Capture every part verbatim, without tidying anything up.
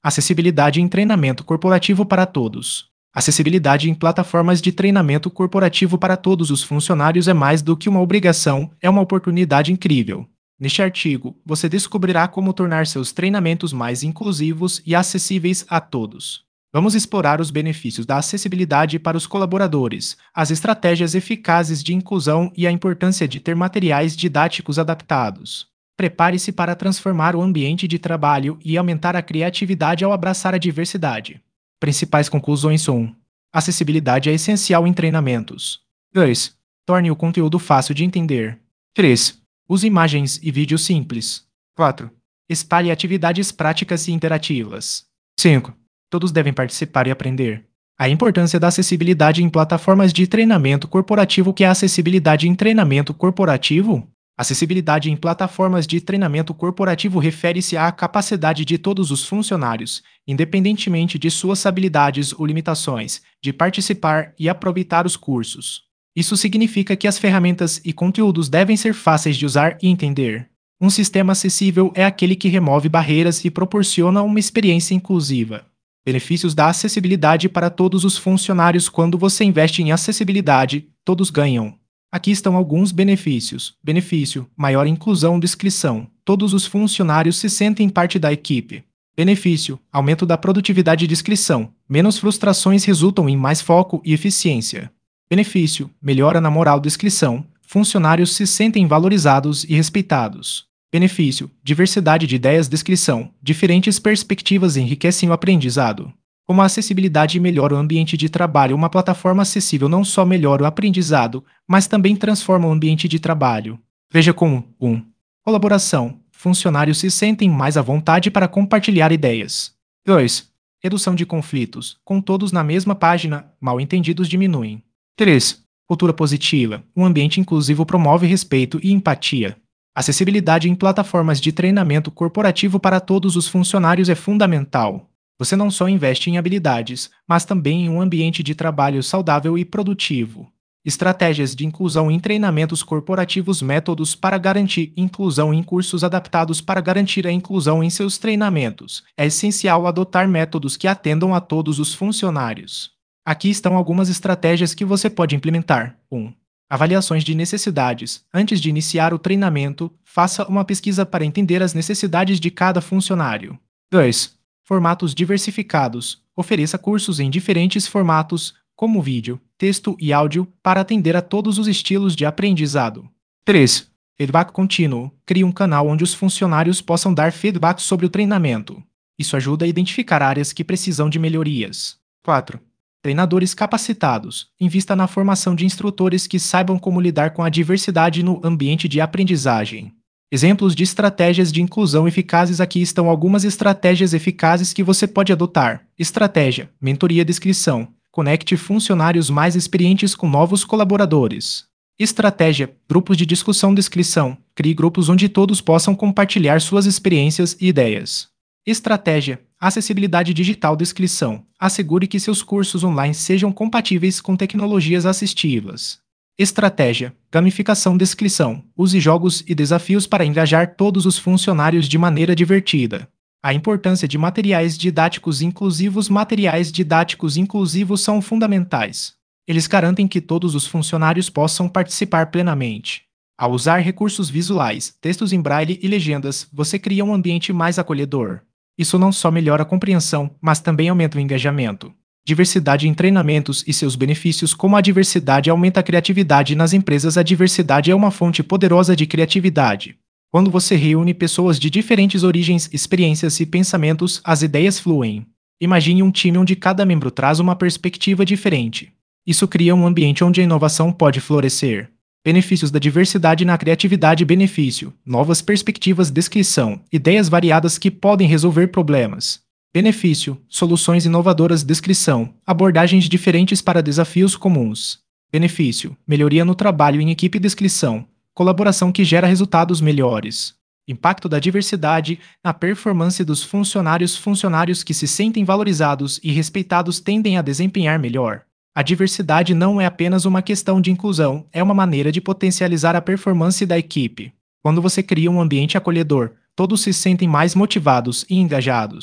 Acessibilidade em treinamento corporativo para todos. Acessibilidade em plataformas de treinamento corporativo para todos os funcionários é mais do que uma obrigação, é uma oportunidade incrível. Neste artigo, você descobrirá como tornar seus treinamentos mais inclusivos e acessíveis a todos. Vamos explorar os benefícios da acessibilidade para os colaboradores, as estratégias eficazes de inclusão e a importância de ter materiais didáticos adaptados. Prepare-se para transformar o ambiente de trabalho e aumentar a criatividade ao abraçar a diversidade. Principais conclusões: um. Acessibilidade é essencial em treinamentos. dois. Torne o conteúdo fácil de entender. três. Use imagens e vídeos simples. quatro. Espalhe atividades práticas e interativas. cinco. Todos devem participar e aprender. A importância da acessibilidade em plataformas de treinamento corporativo. Que é a acessibilidade em treinamento corporativo? Acessibilidade em plataformas de treinamento corporativo refere-se à capacidade de todos os funcionários, independentemente de suas habilidades ou limitações, de participar e aproveitar os cursos. Isso significa que as ferramentas e conteúdos devem ser fáceis de usar e entender. Um sistema acessível é aquele que remove barreiras e proporciona uma experiência inclusiva. Benefícios da acessibilidade para todos os funcionários. Quando você investe em acessibilidade, todos ganham. Aqui estão alguns benefícios. Benefício: maior inclusão de descrição. Todos os funcionários se sentem parte da equipe. Benefício: aumento da produtividade de descrição. Menos frustrações resultam em mais foco e eficiência. Benefício: melhora na moral de descrição. Funcionários se sentem valorizados e respeitados. Benefício: diversidade de ideias de descrição. Diferentes perspectivas enriquecem o aprendizado. Como a acessibilidade melhora o ambiente de trabalho. Uma plataforma acessível não só melhora o aprendizado, mas também transforma o ambiente de trabalho. Veja como um. Colaboração. Funcionários se sentem mais à vontade para compartilhar ideias. dois. Redução de conflitos. Com todos na mesma página, mal-entendidos diminuem. três. Cultura positiva. Um ambiente inclusivo promove respeito e empatia. Acessibilidade em plataformas de treinamento corporativo para todos os funcionários é fundamental. Você não só investe em habilidades, mas também em um ambiente de trabalho saudável e produtivo. Estratégias de inclusão em treinamentos corporativos. Métodos para garantir inclusão em cursos adaptados. Para garantir a inclusão em seus treinamentos, é essencial adotar métodos que atendam a todos os funcionários. Aqui estão algumas estratégias que você pode implementar. um. Avaliações de necessidades. Antes de iniciar o treinamento, faça uma pesquisa para entender as necessidades de cada funcionário. dois. Formatos diversificados. Ofereça cursos em diferentes formatos, como vídeo, texto e áudio, para atender a todos os estilos de aprendizado. três. Feedback contínuo. Crie um canal onde os funcionários possam dar feedback sobre o treinamento. Isso ajuda a identificar áreas que precisam de melhorias. quatro. Treinadores capacitados. Invista na formação de instrutores que saibam como lidar com a diversidade no ambiente de aprendizagem. Exemplos de estratégias de inclusão eficazes. Aqui estão algumas estratégias eficazes que você pode adotar. Estratégia: mentoria de descrição. Conecte funcionários mais experientes com novos colaboradores. Estratégia: grupos de discussão de descrição. Crie grupos onde todos possam compartilhar suas experiências e ideias. Estratégia: acessibilidade digital de descrição. Assegure que seus cursos online sejam compatíveis com tecnologias assistivas. Estratégia: gamificação de descrição. Use jogos e desafios para engajar todos os funcionários de maneira divertida. A importância de materiais didáticos inclusivos. Materiais didáticos inclusivos são fundamentais. Eles garantem que todos os funcionários possam participar plenamente. Ao usar recursos visuais, textos em braille e legendas, você cria um ambiente mais acolhedor. Isso não só melhora a compreensão, mas também aumenta o engajamento. Diversidade em treinamentos e seus benefícios. Como a diversidade aumenta a criatividade nas empresas. A diversidade é uma fonte poderosa de criatividade. Quando você reúne pessoas de diferentes origens, experiências e pensamentos, as ideias fluem. Imagine um time onde cada membro traz uma perspectiva diferente. Isso cria um ambiente onde a inovação pode florescer. Benefícios da diversidade na criatividade. Benefício: novas perspectivas. Descrição: ideias variadas que podem resolver problemas. Benefício: soluções inovadoras. Descrição: abordagens diferentes para desafios comuns. Benefício: melhoria no trabalho em equipe. Descrição: colaboração que gera resultados melhores. Impacto da diversidade na performance dos funcionários. Funcionários que se sentem valorizados e respeitados tendem a desempenhar melhor. A diversidade não é apenas uma questão de inclusão, é uma maneira de potencializar a performance da equipe. Quando você cria um ambiente acolhedor, todos se sentem mais motivados e engajados.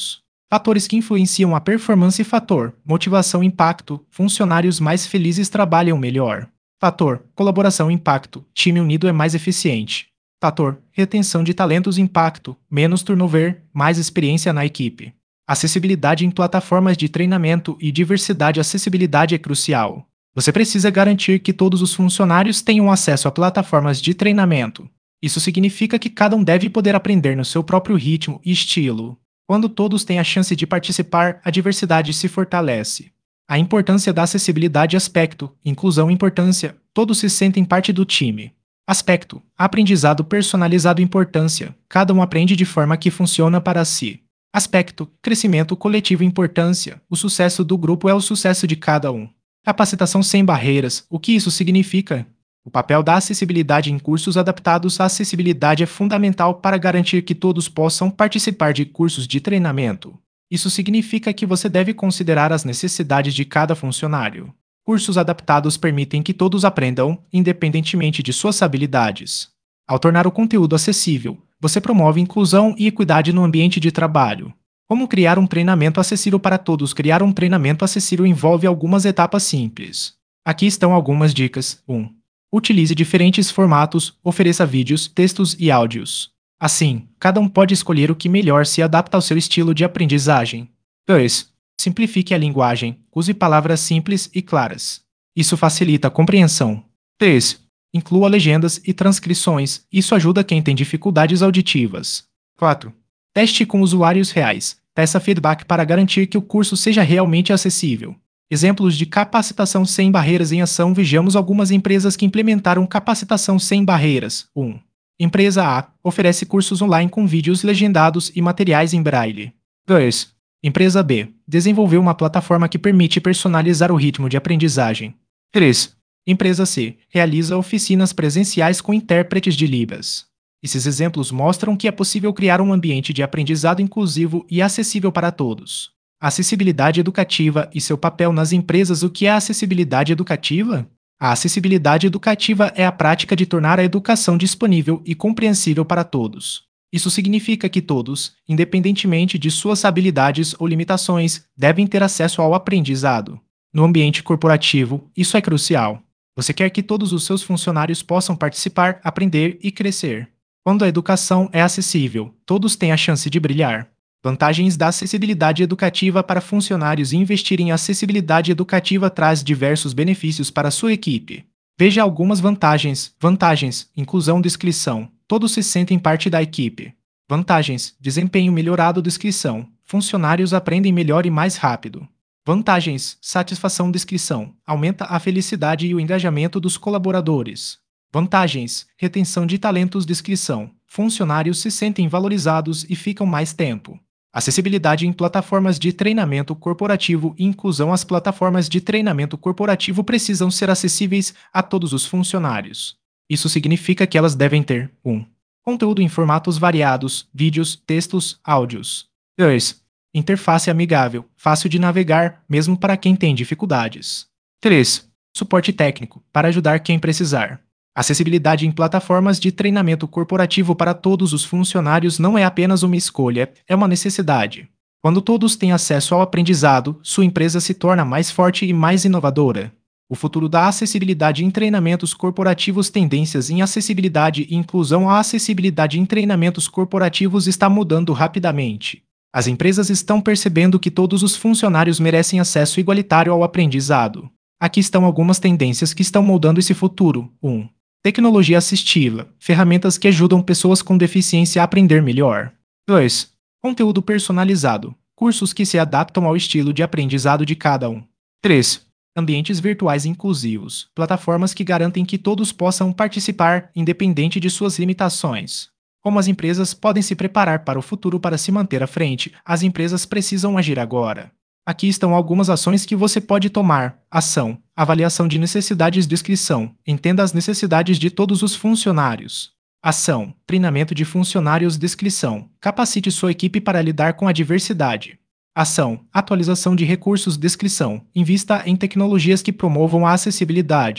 Fatores que influenciam a performance. Fator: motivação e impacto. Funcionários mais felizes trabalham melhor. Fator: colaboração e impacto. Time unido é mais eficiente. Fator: retenção de talentos. Impacto: menos turnover, mais experiência na equipe. Acessibilidade em plataformas de treinamento e diversidade. Acessibilidade é crucial. Você precisa garantir que todos os funcionários tenham acesso a plataformas de treinamento. Isso significa que cada um deve poder aprender no seu próprio ritmo e estilo. Quando todos têm a chance de participar, a diversidade se fortalece. A importância da acessibilidade. Aspecto: inclusão. Importância: todos se sentem parte do time. Aspecto: aprendizado personalizado. Importância: cada um aprende de forma que funciona para si. Aspecto: crescimento coletivo. Importância: o sucesso do grupo é o sucesso de cada um. Capacitação sem barreiras. O que isso significa? O papel da acessibilidade em cursos adaptados. A acessibilidade é fundamental para garantir que todos possam participar de cursos de treinamento. Isso significa que você deve considerar as necessidades de cada funcionário. Cursos adaptados permitem que todos aprendam, independentemente de suas habilidades. Ao tornar o conteúdo acessível, você promove inclusão e equidade no ambiente de trabalho. Como criar um treinamento acessível para todos? Criar um treinamento acessível envolve algumas etapas simples. Aqui estão algumas dicas. um. Utilize diferentes formatos, ofereça vídeos, textos e áudios. Assim, cada um pode escolher o que melhor se adapta ao seu estilo de aprendizagem. dois. Simplifique a linguagem, use palavras simples e claras. Isso facilita a compreensão. três. Inclua legendas e transcrições, isso ajuda quem tem dificuldades auditivas. quatro. Teste com usuários reais, peça feedback para garantir que o curso seja realmente acessível. Exemplos de capacitação sem barreiras em ação. Vejamos algumas empresas que implementaram capacitação sem barreiras. um. Empresa A oferece cursos online com vídeos legendados e materiais em braille. dois. Empresa B desenvolveu uma plataforma que permite personalizar o ritmo de aprendizagem. três. Empresa C realiza oficinas presenciais com intérpretes de Libras. Esses exemplos mostram que é possível criar um ambiente de aprendizado inclusivo e acessível para todos. Acessibilidade educativa e seu papel nas empresas. O que é a acessibilidade educativa? A acessibilidade educativa é a prática de tornar a educação disponível e compreensível para todos. Isso significa que todos, independentemente de suas habilidades ou limitações, devem ter acesso ao aprendizado. No ambiente corporativo, isso é crucial. Você quer que todos os seus funcionários possam participar, aprender e crescer. Quando a educação é acessível, todos têm a chance de brilhar. Vantagens da acessibilidade educativa para funcionários. Investir em acessibilidade educativa traz diversos benefícios para a sua equipe. Veja algumas vantagens. Vantagens: inclusão. Descrição: todos se sentem parte da equipe. Vantagens: desempenho melhorado. Descrição: funcionários aprendem melhor e mais rápido. Vantagens: satisfação. Descrição: aumenta a felicidade e o engajamento dos colaboradores. Vantagens: retenção de talentos. Descrição: funcionários se sentem valorizados e ficam mais tempo. Acessibilidade em plataformas de treinamento corporativo e inclusão. As plataformas de treinamento corporativo precisam ser acessíveis a todos os funcionários. Isso significa que elas devem ter um. Conteúdo em formatos variados, vídeos, textos, áudios. dois. Interface amigável, fácil de navegar, mesmo para quem tem dificuldades. três. Suporte técnico, para ajudar quem precisar. Acessibilidade em plataformas de treinamento corporativo para todos os funcionários não é apenas uma escolha, é uma necessidade. Quando todos têm acesso ao aprendizado, sua empresa se torna mais forte e mais inovadora. O futuro da acessibilidade em treinamentos corporativos. Tendências em acessibilidade e inclusão. A acessibilidade em treinamentos corporativos está mudando rapidamente. As empresas estão percebendo que todos os funcionários merecem acesso igualitário ao aprendizado. Aqui estão algumas tendências que estão moldando esse futuro. um. Tecnologia assistiva, ferramentas que ajudam pessoas com deficiência a aprender melhor. dois. Conteúdo personalizado, cursos que se adaptam ao estilo de aprendizado de cada um. três. Ambientes virtuais inclusivos, plataformas que garantem que todos possam participar, independente de suas limitações. Como as empresas podem se preparar para o futuro para se manter à frente, as empresas precisam agir agora. Aqui estão algumas ações que você pode tomar. Ação: avaliação de necessidades. Descrição: entenda as necessidades de todos os funcionários. Ação: treinamento de funcionários. Descrição: capacite sua equipe para lidar com a diversidade. Ação: atualização de recursos. Descrição: invista em tecnologias que promovam a acessibilidade.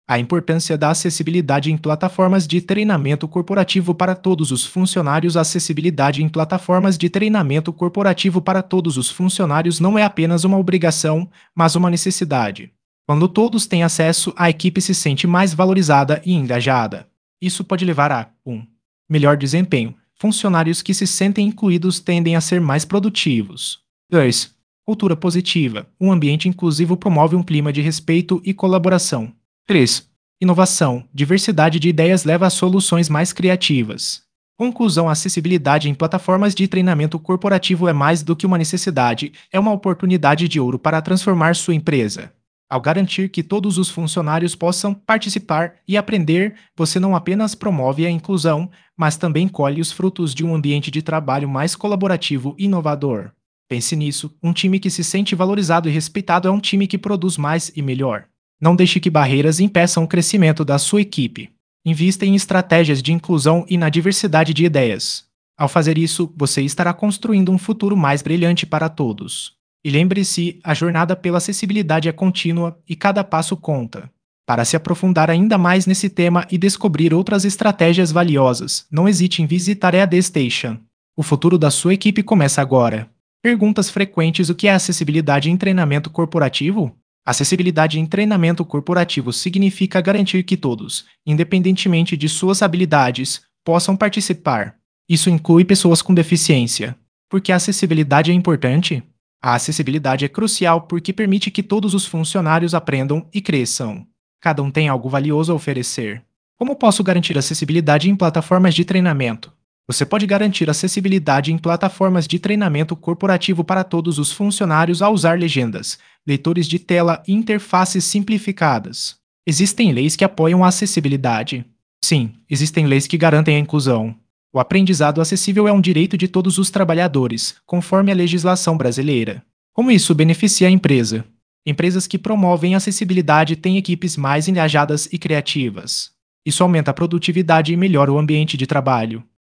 A importância da acessibilidade em plataformas de treinamento corporativo para todos os funcionários. A acessibilidade em plataformas de treinamento corporativo para todos os funcionários não é apenas uma obrigação, mas uma necessidade. Quando todos têm acesso, a equipe se sente mais valorizada e engajada. Isso pode levar a um melhor desempenho. Funcionários que se sentem incluídos tendem a ser mais produtivos. dois Cultura positiva. Um ambiente inclusivo promove um clima de respeito e colaboração. três Inovação. Diversidade de ideias leva a soluções mais criativas. Conclusão: a acessibilidade em plataformas de treinamento corporativo é mais do que uma necessidade, é uma oportunidade de ouro para transformar sua empresa. Ao garantir que todos os funcionários possam participar e aprender, você não apenas promove a inclusão, mas também colhe os frutos de um ambiente de trabalho mais colaborativo e inovador. Pense nisso: um time que se sente valorizado e respeitado é um time que produz mais e melhor. Não deixe que barreiras impeçam o crescimento da sua equipe. Invista em estratégias de inclusão e na diversidade de ideias. Ao fazer isso, você estará construindo um futuro mais brilhante para todos. E lembre-se, a jornada pela acessibilidade é contínua e cada passo conta. Para se aprofundar ainda mais nesse tema e descobrir outras estratégias valiosas, não hesite em visitar a AdStation. O futuro da sua equipe começa agora. Perguntas frequentes: o que é acessibilidade em treinamento corporativo? Acessibilidade em treinamento corporativo significa garantir que todos, independentemente de suas habilidades, possam participar. Isso inclui pessoas com deficiência. Por que a acessibilidade é importante? A acessibilidade é crucial porque permite que todos os funcionários aprendam e cresçam. Cada um tem algo valioso a oferecer. Como posso garantir acessibilidade em plataformas de treinamento? Você pode garantir acessibilidade em plataformas de treinamento corporativo para todos os funcionários ao usar legendas, leitores de tela e interfaces simplificadas. Existem leis que apoiam a acessibilidade? Sim, existem leis que garantem a inclusão. O aprendizado acessível é um direito de todos os trabalhadores, conforme a legislação brasileira. Como isso beneficia a empresa? Empresas que promovem acessibilidade têm equipes mais engajadas e criativas. Isso aumenta a produtividade e melhora o ambiente de trabalho.